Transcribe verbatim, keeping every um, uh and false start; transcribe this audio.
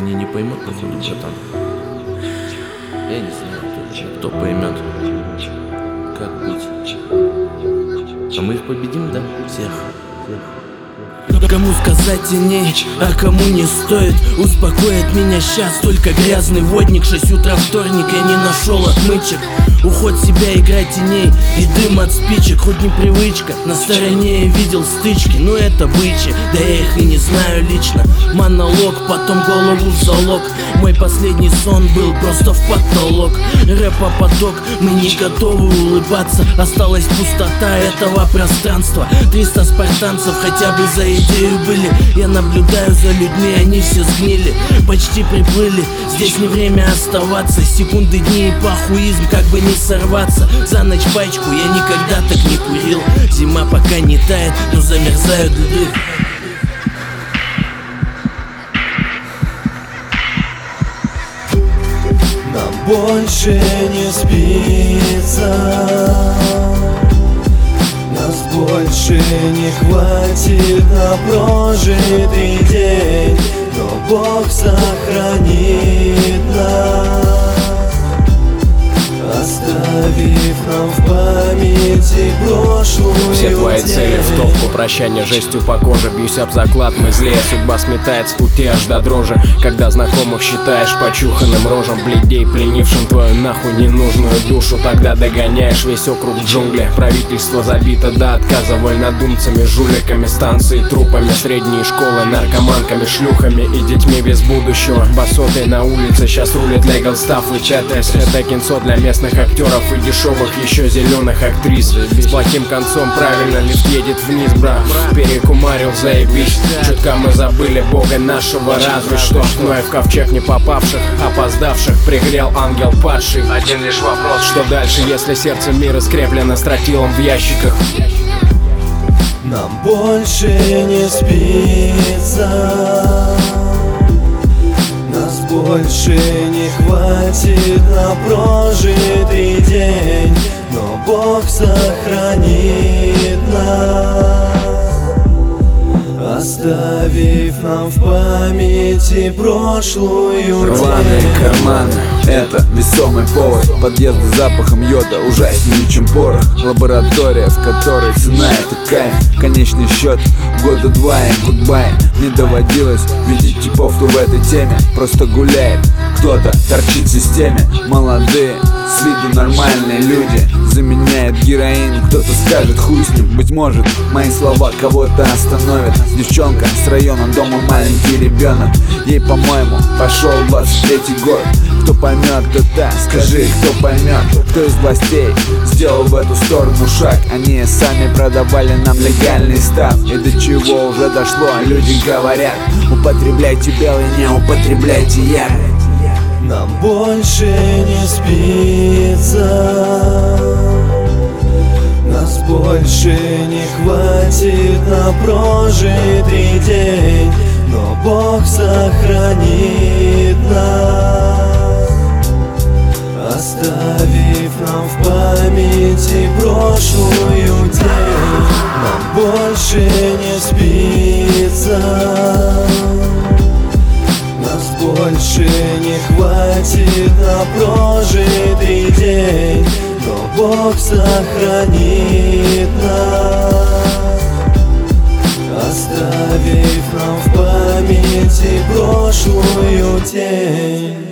Они не поймут, походу, братан. Я не знаю, кто поймет, как быть. А мы их победим, да? Всех. Кому сказать и не, а кому не стоит. Успокоит меня сейчас только грязный водник. Шесть утра вторник, я не нашел отмычек. Уход себя, игра теней и дым от спичек. Хоть не привычка, на стороне я видел стычки. Но это бычьи, да я их и не знаю лично. Монолог, потом голову в залог. Мой последний сон был просто в потолок. Рэпа поток, мы не готовы улыбаться. Осталась пустота этого пространства. Триста спартанцев хотя бы за идею были. Я наблюдаю за людьми, они все сгнили. Почти приплыли, здесь не время оставаться. Секунды, дни и похуизм, как бы не сорваться. За ночь пачку я никогда так не курил. Зима пока не тает, но замерзают льды. Нам больше не спится, нас больше не хватит на прожитый день, но Бог сохранит нас, оставив нам в памяти прошлую. Все твои цели в топку, прощание жестью по коже. Бьюсь об заклад, мы злее, судьба сметает с пути аж до дрожи. Когда знакомых считаешь почуханным рожем, бледей, пленившим твою нахуй ненужную душу. Тогда догоняешь весь округ в джунгли. Правительство забито до отказа вольнодумцами, жуликами, станции, трупами, средние школы, наркоманками, шлюхами и детьми без будущего. Басоты на улице сейчас рулит Legal Stuff и Chatters. Это кинцо для местных актеров и дешевых еще зеленых актрис. С плохим концом, правильно, лифт едет вниз, бра. Перекумарил, заебись. Чутка мы забыли Бога нашего, разве что. Но и в ковчег не попавших, опоздавших пригрел ангел падший. Один лишь вопрос, что дальше, если сердце мира скреплено стратилом в ящиках? Нам больше не спится, нас больше не хватит на прожитый день, но Бог сохранит нас, оставив нам в памяти прошлую. Рваные карманы — это весомый повод. Подъезд с запахом йода ужаснее, чем порох. Лаборатория, в которой цена — это кайф. Конечный счет — года два и гудбай. Не доводилось видеть типов, кто в этой теме просто гуляет. Кто-то торчит в системе. Молодые, с виду нормальные люди заменяют героин. Кто-то скажет хуй с ним. Быть может, мои слова кого-то остановят. Девчонка с района, дома маленький ребенок. Ей, по-моему, пошел двадцать третий год. Кто поймет, кто так, скажи, кто поймет. Кто из властей сделал в эту сторону шаг? Они сами продавали нам легальный став. И до чего уже дошло, люди говорят: употребляйте белый, не употребляйте ярый. Нам больше не спится, нас больше не хватит на прожитый день, но Бог сохранит нас, оставив нам в памяти прошлую день. Нам больше не спится, нас больше не хватит на прожитый день, но Бог сохранит нас, оставив нам в памяти прошлую тень.